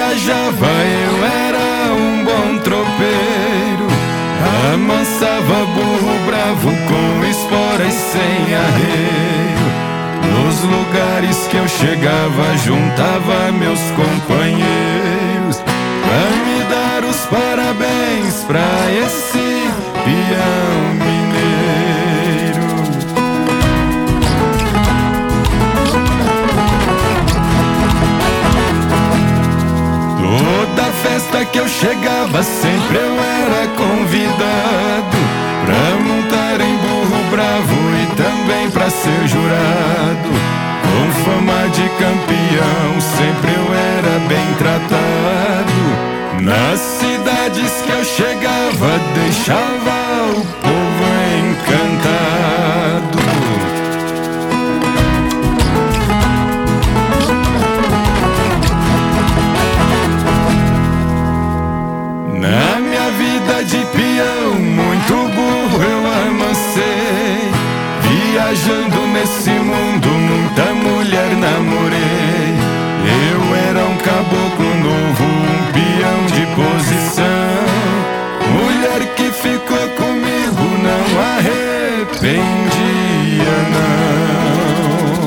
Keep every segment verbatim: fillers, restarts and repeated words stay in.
viajava eu era um bom tropeiro, amansava burro bravo com esporas sem arreio. Nos lugares que eu chegava juntava meus companheiros pra me dar os parabéns pra esse peão mineiro. Toda festa que eu chegava sempre eu era convidado pra montar em burro bravo e também pra ser jurado. Com fama de campeão sempre eu era bem tratado. Nas cidades que eu chegava deixava o povo encantado. Na minha vida de peão, muito burro eu amancei. Viajando nesse mundo, muita mulher namorei. Eu era um caboclo novo, um peão de posição. Mulher que ficou comigo não arrependia não.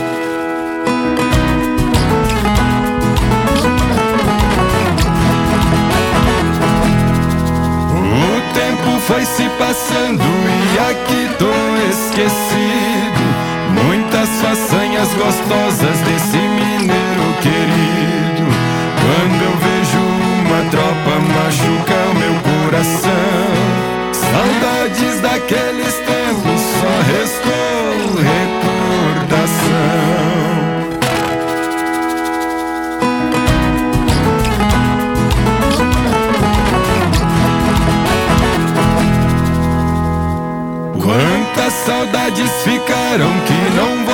O tempo foi se passando e aqui tô esquecido. Muitas façanhas gostosas desse mineiro querido. Quando eu vejo uma tropa machuca o meu coração. Saudades daqueles tempos, só restou recordação. Quantas saudades ficaram que não